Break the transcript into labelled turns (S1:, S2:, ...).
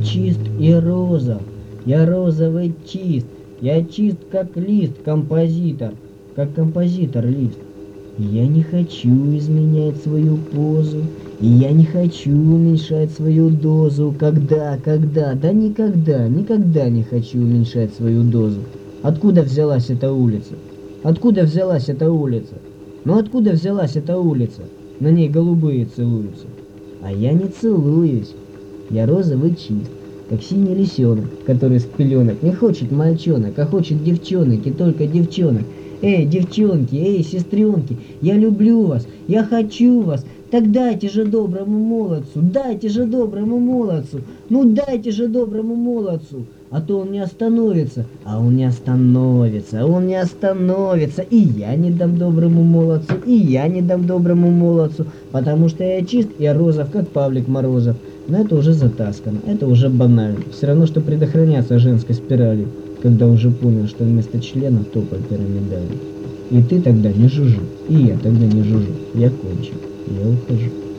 S1: чист и розов, я розовый чист, я чист как лист, композитор, как композитор лист. И я не хочу изменять свою позу, и я не хочу уменьшать свою дозу. Когда, да никогда, никогда не хочу уменьшать свою дозу. Откуда взялась эта улица? Откуда взялась эта улица? Ну откуда взялась эта улица? На ней голубые целуются. А я не целуюсь. Я розовый чист, как синий лисенок, который с пеленок не хочет мальчонок, а хочет девчонок и только девчонок. Эй, девчонки, эй, сестренки, я люблю вас, я хочу вас. Так дайте же доброму молодцу, дайте же доброму молодцу, ну дайте же доброму молодцу. А то он не остановится, а он не остановится, а он не остановится. И я не дам доброму молодцу, и я не дам доброму молодцу, потому что я чист, я розов, как Павлик Морозов. Но это уже затаскано, это уже банально. Все равно, что предохраняться женской спиралью, когда уже понял, что вместо члена топай пирамидально. И ты тогда не жужжи, и я тогда не жужжу. Я кончил, я ухожу.